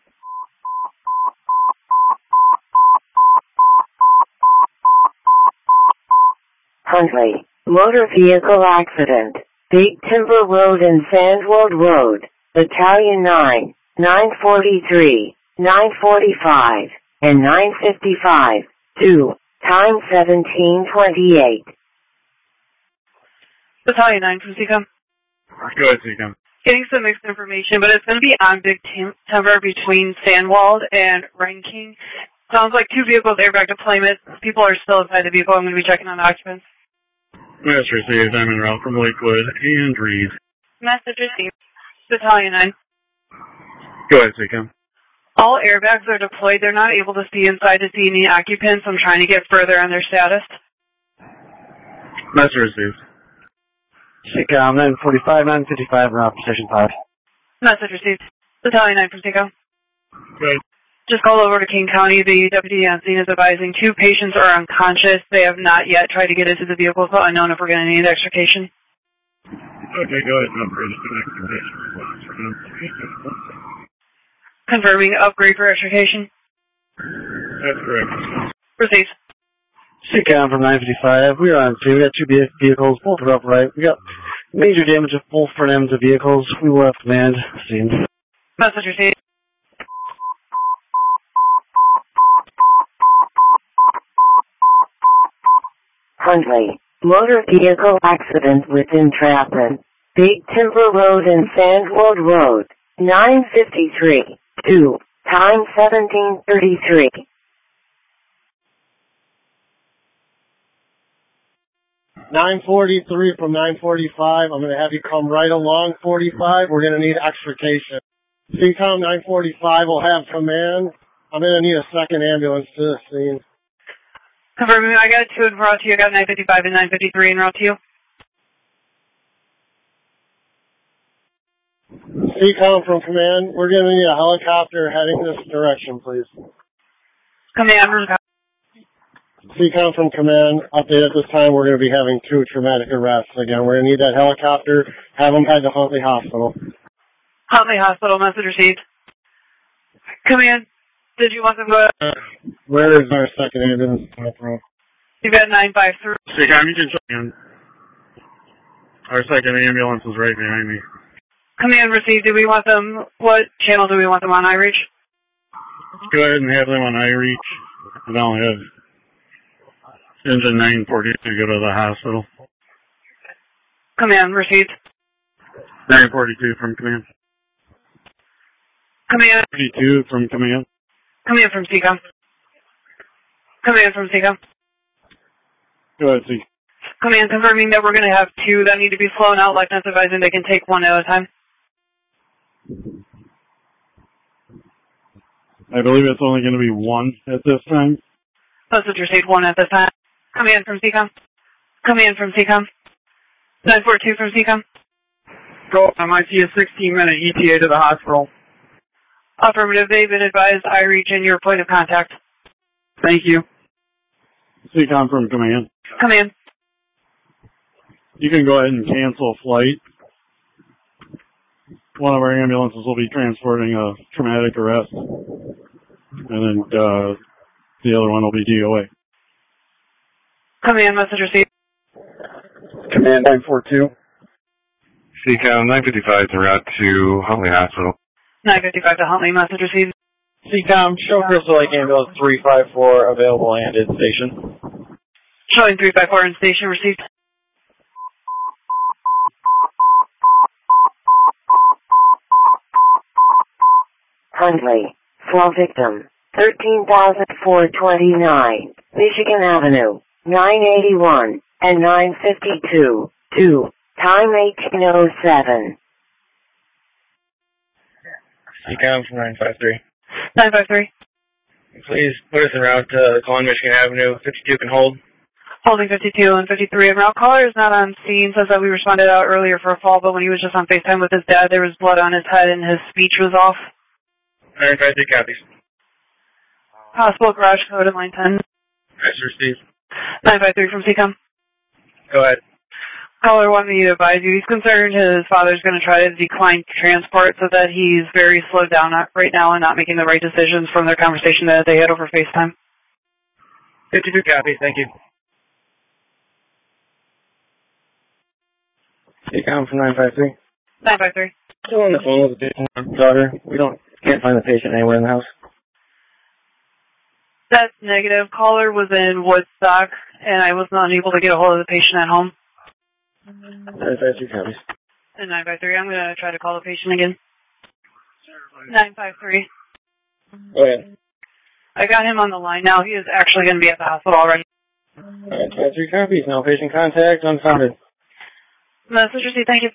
Huntley, motor vehicle accident, Big Timber Road and Sandwold Road, Battalion nine, nine forty-three, nine forty-five, and nine fifty-five, two, time seventeen twenty-eight. Battalion nine from C COM. Go ahead, C COM. Getting some mixed information, but it's going to be on Big Tim- Timber between Sandwald and Ranking. Sounds like two vehicles airbag deployment. People are still inside the vehicle. I'm going to be checking on the occupants. Message received. I'm en route from Lakewood and Reed. Message received. Battalion nine. Go ahead, C COM. All airbags are deployed. They're not able to see inside to see any occupants. I'm trying to get further on their status. Message received. C COM, nine forty-five, nine fifty-five, route position five. Message received. Battalion nine from C COM. Good. Just called over to King County. The deputy on scene is advising two patients are unconscious. They have not yet tried to get into the vehicle, so unknown if we're going to need extrication. Okay, go ahead and upgrade to extrication. Confirming upgrade for extrication. That's correct. Received. C-Cam from nine fifty-five. We are on scene. We got two vehicles, both are upright. We got major damage of both front ends of vehicles. We will have command scene. Message received. Huntley, motor vehicle accident within Trappin, Big Timber Road and Sandwood Road, nine fifty-three, two, time seventeen thirty-three. nine forty-three from nine forty-five. I'm going to have you come right along forty-five. We're going to need extrication. C COM nine forty-five will have command. I'm going to need a second ambulance to the scene. Confirming, I got two in route to you. I got nine fifty-five and nine fifty-three in route to you. C COM from command, we're going to need a helicopter heading this direction, please. Command. C COM from command, update at this time, we're going to be having two traumatic arrests. Again, we're going to need that helicopter, have them head to Huntley Hospital. Huntley Hospital, message received. Command, did you want them to go? Uh, where is our second ambulance coming from? You got nine five three. C-Com, you can check in. Our second ambulance is right behind me. Command received. Do we want them, what channel do we want them on iReach? Go ahead and have them on iReach. And I'll have engine nine forty-two go to the hospital. Command received. nine forty-two from command. Command. forty-two from command. Command from C COM. Command from C COM. Go ahead, C. Command confirming that we're going to have two that need to be flown out. Lieutenant's advising they can take one at a time. I believe it's only going to be one at this time. Message received, one at this time. Command from C COM. Command from C COM. nine four two from C COM. Go. I might see a sixteen minute E T A to the hospital. Affirmative. They've been advised iReach in your point of contact. Thank you. C COM from command. Command. You can go ahead and cancel flight. One of our ambulances will be transporting a traumatic arrest. And then uh, the other one will be D O A. Command, message received. Command nine four two. C COM nine fifty-five en route to Huntley Hospital. nine fifty-five to Huntley, message received. C COM, show Crystal Lake Ambulance three five four available and in station. Showing three five four in station received. Huntley, flow victim, thirteen thousand four hundred twenty-nine, Michigan Avenue, nine eighty-one, and nine fifty-two, two, time eighteen oh seven. C COM from nine five three. nine five three. Please put us en route to Colin, Michigan Avenue. fifty-two can hold. Holding fifty-two and fifty-three. En route caller is not on scene. Says that we responded out earlier for a fall, but when he was just on FaceTime with his dad, there was blood on his head and his speech was off. nine five three copies. Hospital garage code in line ten. Message received. nine five three from C COM. Go ahead. Caller wanted me to advise you. He's concerned his father's going to try to decline transport, so that he's very slowed down right now and not making the right decisions from their conversation that they had over FaceTime. fifty-two copies. Thank you. C COM from nine five three. nine five three. Still on the phone with the patient daughter. We don't can't find the patient anywhere in the house. That's negative. Caller was in Woodstock, and I was not able to get a hold of the patient at home. nine five three copies. And nine five three. I'm going to try to call the patient again. nine five three. Go ahead. I got him on the line now. He is actually going to be at the hospital already. nine five three copies. No patient contact. Unfounded. Message received. Thank you.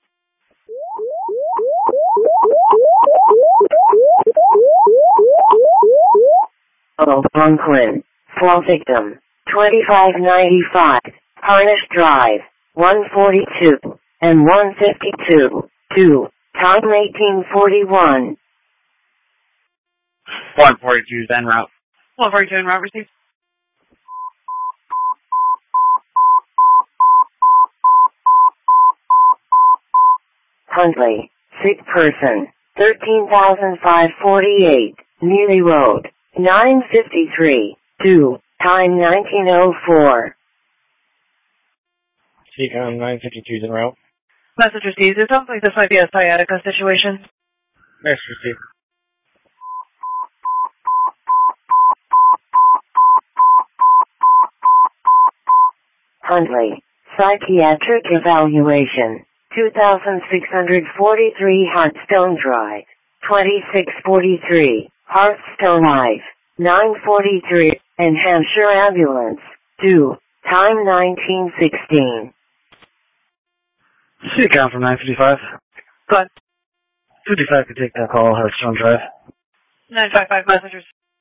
Oh, Brooklyn, flow victim, twenty-five ninety-five, Harnish Drive, one forty-two, and one fifty-two, two, time eighteen forty-one. one forty-two is en route. one forty-two en route received. Huntley, sick person, thirteen thousand five hundred forty-eight, Neely Road, nine fifty-three, two, Time nineteen oh four. C COM nine fifty-two is en route. Message received. It sounds like this might be a sciatica situation. Next received. Huntley, Psychiatric Evaluation, two thousand six hundred forty-three Hearthstone Drive, twenty-six forty-three, Hearthstone Live, nine forty-three, and Hampshire Ambulance, due, time nineteen sixteen. C COM from nine fifty-five. Go ahead. fifty-five could take that call, Hearthstone Drive. nine five five messengers.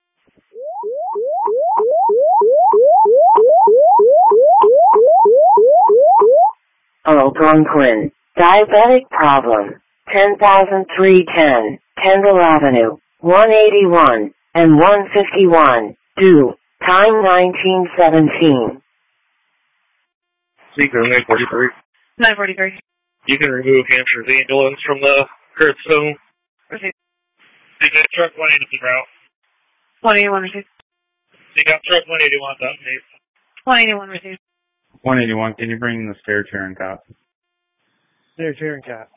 Algonquin, diabetic problem, ten thousand three ten, Kendall Avenue, one eighty-one, and one fifty-one, due, time nineteen seventeen. Seeker nine forty-three. nine forty-three. You can remove Hampshire's ambulance from the current zone. Received. Seeker truck one eighty is route. one eighty-one received. Seeker truck one eighty-one to update. one eighty-one received. one eighty-one, can you bring the stair chair and cot? Stair chair and cot.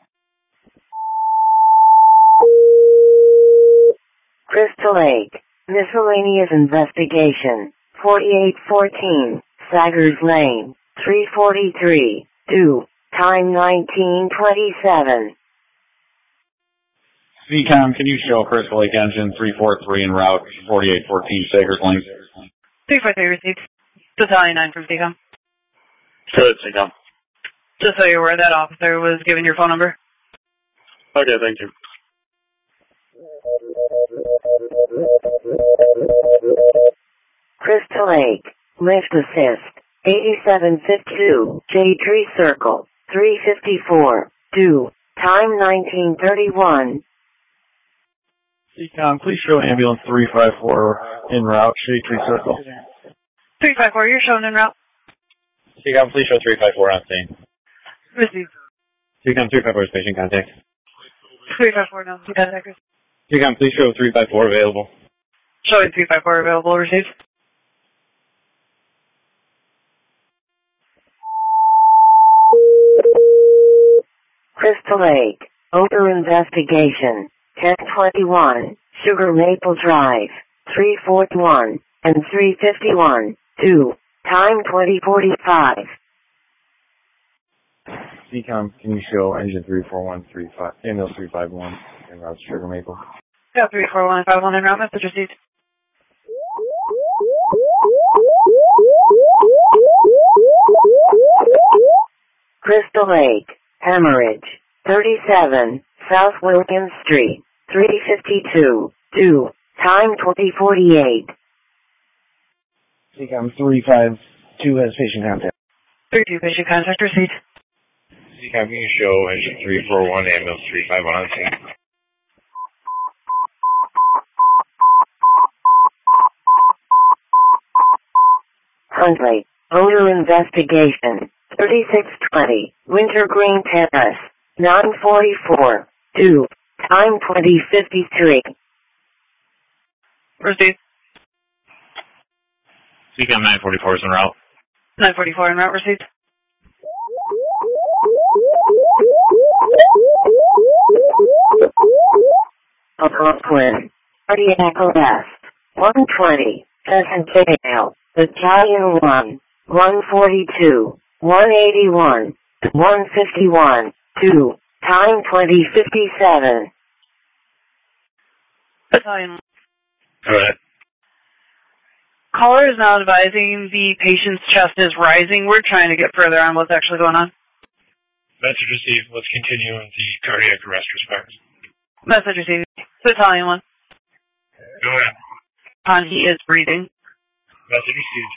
Crystal Lake, miscellaneous investigation, forty-eight fourteen, Saggers Lane, three forty-three, due, time nineteen twenty-seven. C COM, can you show Crystal Lake Engine three forty-three en route, forty-eight fourteen Saggers Lane? three forty-three received. Battalion nine from C COM. Good, C COM. Just so you're aware, that officer was given your phone number. Okay, thank you. Crystal Lake, lift assist, eighty-seven fifty-two, J Tree Circle, three fifty-four, due, time nineteen thirty-one. C COM, please show ambulance three five four en route, Shade Tree Circle. three five four, you're shown en route. C COM, please show three five four on scene. Received. C COM, three five four is patient contact. three five four, no, contact. C COM, please show three five four available. Showing three five four available, received. Crystal Lake, odor investigation, ten twenty-one, Sugar Maple Drive, three forty-one, and three fifty-one, due, time twenty forty-five. C COM, can you show engine three four one three five, ambulance three five one, en route to Sugar Maple? Yeah, three four one five one en route, message received. Crystal Lake, hemorrhage, thirty-seven, South Wilkins Street, three fifty-two, due, time twenty forty-eight. C COM three five two has patient contact. three two, patient contact received. C COM, can you show engine three four one, ambulance three five one on scene? Huntley, odor investigation, thirty-six twenty, Wintergreen Terrace, nine forty-four, due, time twenty fifty-three. Received. C COM nine forty-four is en route. nine forty-four en route, received. Algonquin, cardiac arrest, one twenty, Pheasant Jail, Battalion one, one forty-two, one eighty-one, one fifty-one, due, time twenty fifty-seven. Battalion. Go ahead. Caller is now advising the patient's chest is rising. We're trying to get further on what's actually going on. Message received. Let's continue in the cardiac arrest respect. Message received. Battalion one. Go ahead. On he is breathing. Message received.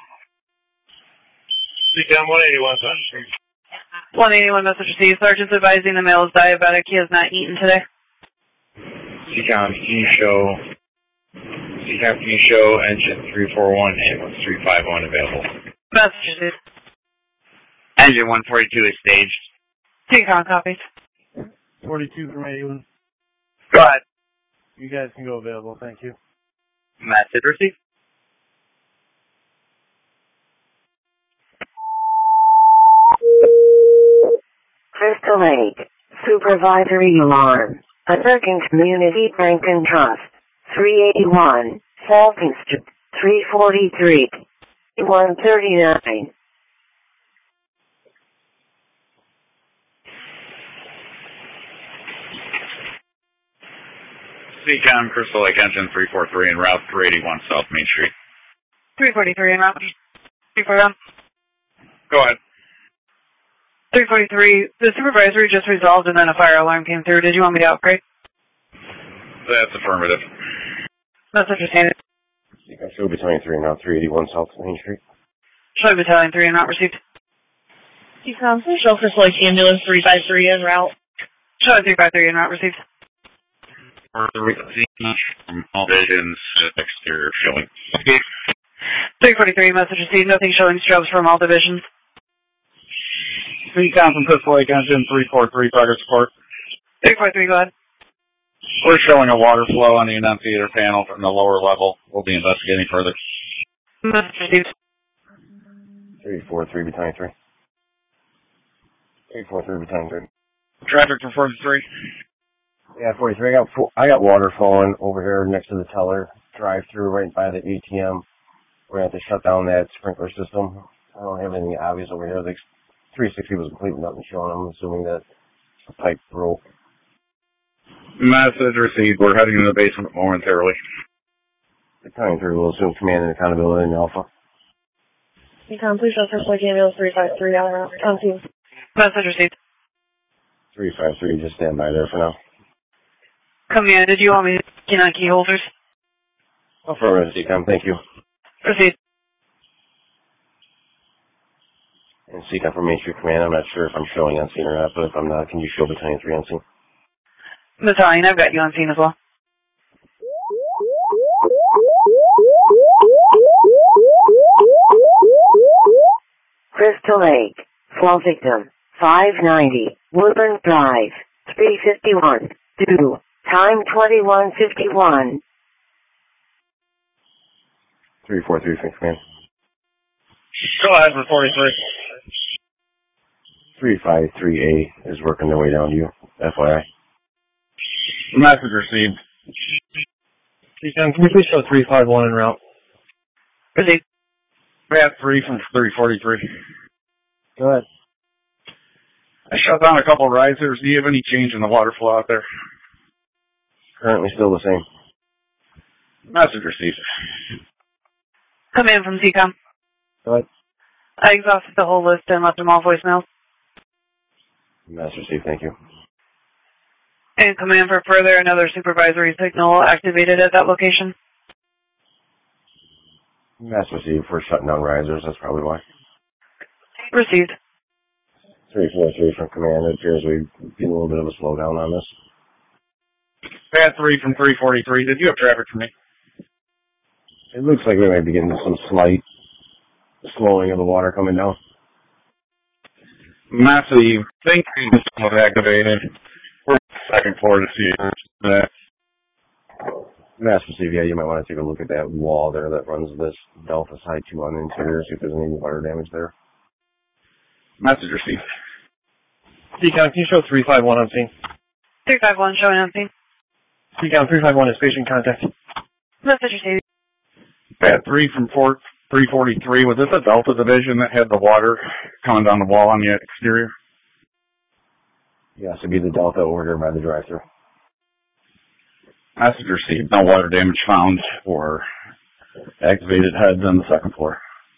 C COM one eighty-one, received. one eighty-one message received. Sergeant's advising the male is diabetic. He has not eaten today. C COM, can you show C COM, can you show engine three four one, ambulance three five one available? Message received. Engine one forty-two is staged. C COM copies. forty-two from eighty-one. Go ahead. You guys can go available, thank you. Message received. Crystal Lake, supervisory alarm. American Community Bank and Trust, three eighty-one, Southern Street, three forty-three, one thirty-nine. Seacom, Crystal Lake Engine three forty-three en route three eighty-one South Main Street. three forty-three en route. three forty-one. Go ahead. three forty-three, the supervisory just resolved and then a fire alarm came through. Did you want me to upgrade? That's affirmative. That's interesting. Seacom, show Battalion three en route three eighty-one South Main Street. Show Battalion three en route received. Seacom, show Crystal Lake Ambulance three five three en route. Show three five three en route received. From all visions, exterior showing. three forty-three, message received. Nothing showing strobes from all divisions. Seacom from Crystal Lake Engine three forty-three, progress support. three forty-three, go ahead. We're showing a water flow on the annunciator panel from the lower level. We'll be investigating further. Message received. three forty-three, Battalion three. three forty-three, Battalion three. Traffic for forty-three. Yeah, forty-three. I got I got water flowing over here next to the teller drive-through right by the A T M. We're going to have to shut down that sprinkler system. I don't have anything obvious over here. The three sixty was completely nothing showing. I'm assuming that the pipe broke. Message received. We're heading to the basement momentarily. Battalion three will assume command and accountability in Alpha. Seacom, please show Crystal Lake Ambulance three five three en route. On team. Message received. three five three, just stand by there for now. Command, did you want me to key on key holders? Affirmative, Seacom. Thank you. Proceed. And Seacom from Main Street Command, I'm not sure if I'm showing on scene or not, but if I'm not, can you show Battalion three on scene? Battalion, I've got you on scene as well. Crystal Lake, flow victim, five ninety, Woodland Drive, three fifty-one, due, time twenty-one fifty-one. three four three, command. Go ahead for forty-three. three five three A is working their way down to you, F Y I. Message received. Seacom, can you please show three five one en route? Proceed. Path three from three forty-three. Go ahead. I shut down a couple of risers. Do you have any change in the water flow out there? Currently still the same. Message received. Command from Seacom. Go ahead. I exhausted the whole list and left them all voicemails. Message received, thank you. And command for further, another supervisory signal activated at that location. Message received. We're shutting down risers, that's probably why. Received. three four three from command. It appears we're getting a little bit of a slowdown on this. Path three from three forty-three. Did you have traffic for me? It looks like we might be getting some slight slowing of the water coming down. Massive. Think was activated. We're on the second floor to see that. Mass receive, yeah, you might want to take a look at that wall there that runs this Delta Side two on the interior, see if there's any water damage there. Message received. Seacom, can you show three five one on scene? three five one showing on scene. Seacom, three five one is patient contact. Message received. Path three from four, three forty-three. Was this a Delta division that had the water coming down the wall on the exterior? Yes, it'd be the Delta over here by the drive-thru. Message received. No water damage found or activated heads on the second floor.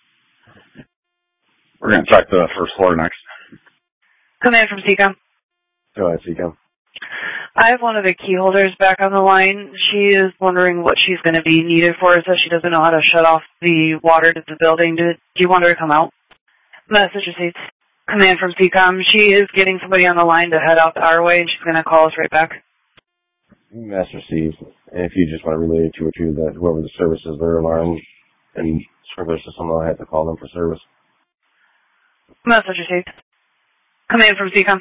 We're going to check the first floor next. Command from Seacom. Go ahead, Seacom. I have one of the key holders back on the line. She is wondering what she's going to be needed for, so she doesn't know how to shut off the water to the building. Do, do you want her to come out? Message received. Command from Seacom. She is getting somebody on the line to head out our way, and she's going to call us right back. Mass received. And if you just want to relay it to or two, that whoever the service is, their alarm and sprinkler system, I'll have to call them for service. Message received. Command from Seacom.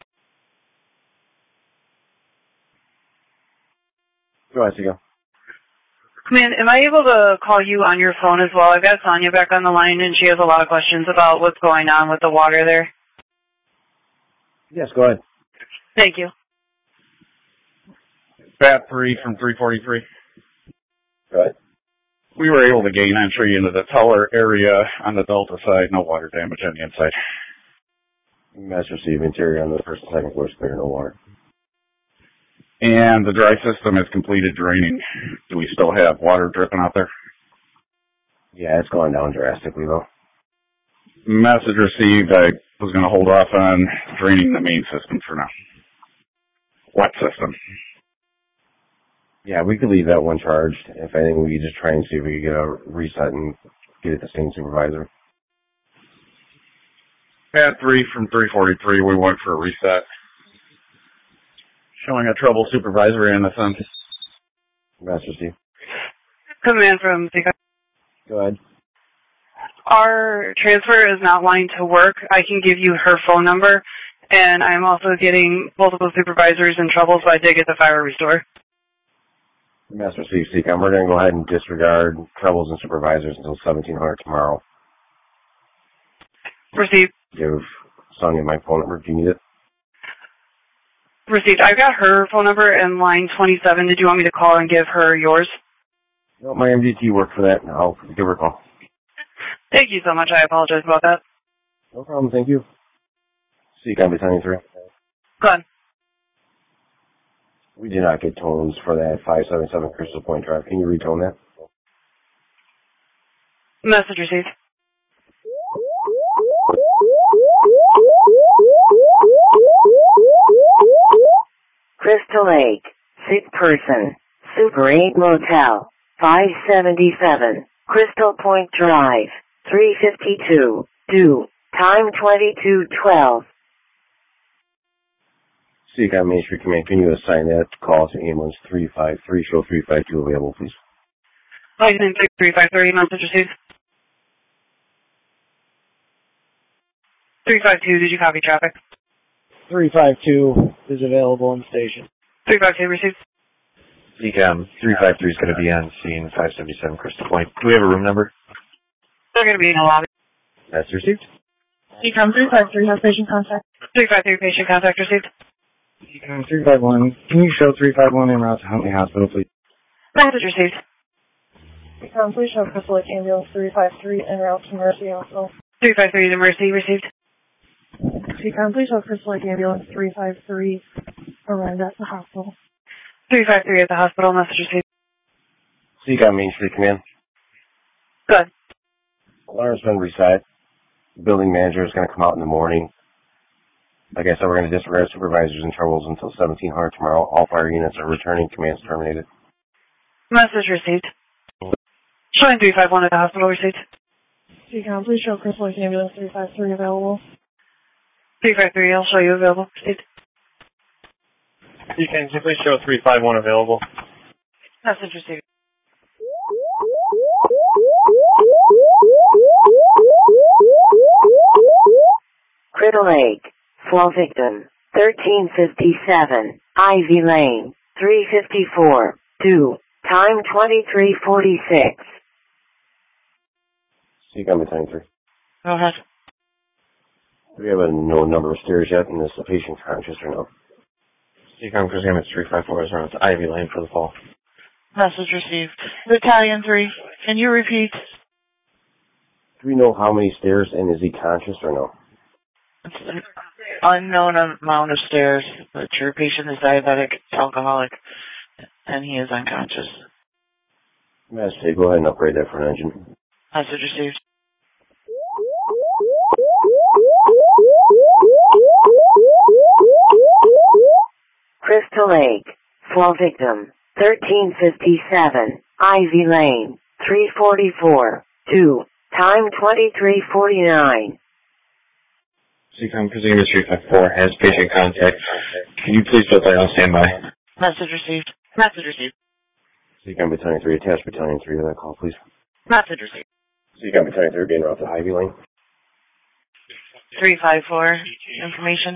Go ahead, Seacom. Command, am I able to call you on your phone as well? I've got Sonia back on the line, and she has a lot of questions about what's going on with the water there. Yes, go ahead. Thank you. Bat three from three forty-three. Go ahead. We were able to gain entry into the Teller area on the Delta side. No water damage on the inside. Master receive interior on the first and second floor is clear, no water. And the dry system has completed draining. Do we still have water dripping out there? Yeah, it's gone down drastically though. Message received. I was going to hold off on draining the main system for now. Wet system. Yeah, we could leave that one charged. If anything, we could just try and see if we could get a reset and get it to same supervisor. Pat three from three forty-three, we went for a reset. Showing a trouble supervisory in the sense. Master Steve. Command from Seacom. Go ahead. Our transfer is not wanting to work. I can give you her phone number, and I'm also getting multiple supervisors in trouble, so I did get the fire restore. Master Steve, Seacom, we're going to go ahead and disregard troubles and supervisors until seventeen hundred tomorrow. Received. Give Sonia my phone number if you need it. Received. I've got her phone number in line twenty-seven. Did you want me to call and give her yours? No, my M D T worked for that. I'll give her a call. Thank you so much. I apologize about that. No problem. Thank you. Seacom Battalion three. Go ahead. We did not get tones for that five seven seven Crystal Point Drive. Can you retone that? Message received. Crystal Lake, sick person, Super eight Motel, five seventy-seven, Crystal Point Drive, three fifty-two, due, time twenty-two twelve. Seacom Main Street Command, can you assign that call to ambulance three five three, show three five two available, please? License three five three, message received. three five two, did you copy traffic? three five two is available in station. three five two received. Seacom three five three is going to be on scene five seventy-seven Crystal Point. Do we have a room number? They're going to be in the lobby. That's received. Seacom three five three has patient contact. three five three patient contact received. Seacom three five one, can you show three five one en route to Huntley Hospital, please? Message received. Seacom, please show Crystal Lake Ambulance three five three en route to Mercy Hospital. three five three to Mercy received. Seacom, please show Crystal Lake Ambulance three five three arrived at the hospital. three five three at the hospital, message received. Seacom Main Street Command. Good. Alarm's been reset. The building manager is going to come out in the morning. Like I said, we're going to disregard supervisors and troubles until seventeen hundred tomorrow. All fire units are returning. Command's terminated. Message received. Showing three five one at the hospital received. Seacom, please show Crystal Lake Ambulance three five three available. three five three, I'll show you available. Received. Seacom, can you please show three five one available? Message received. Crystal Lake, flow victim, thirteen fifty-seven, Ivy Lane, three fifty-four, due, time twenty-three forty-six. Seacom Battalion three. Go ahead. Do we have a no number of stairs yet, and is the patient conscious or no? Seacom Cruise Ambulance three five four is around to Ivy Lane for the fall. Message received. Battalion three, can you repeat? Do we know how many stairs, and is he conscious or no? It's an unknown amount of stairs, but your patient is diabetic, alcoholic, and he is unconscious. Master, go ahead and upgrade that for an engine. Message received. Crystal Lake, flow victim, thirteen fifty-seven, Ivy Lane, three forty-four, due, time twenty-three forty-nine. Seacom Cruise Ambulance three five four has patient contact. Can you please put that on standby? Message received. Message received. Seacom Battalion three, attach Battalion three to that call, please. Message received. Seacom Battalion three, getting off to Ivy Lane. three five four, information.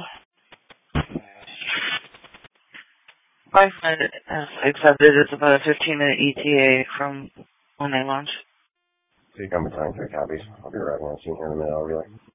Five minute uh, accepted. It's about a fifteen minute E T A from when they launch. Seacom Battalion three copies. I'll be arriving on scene here in a minute. I'll relay.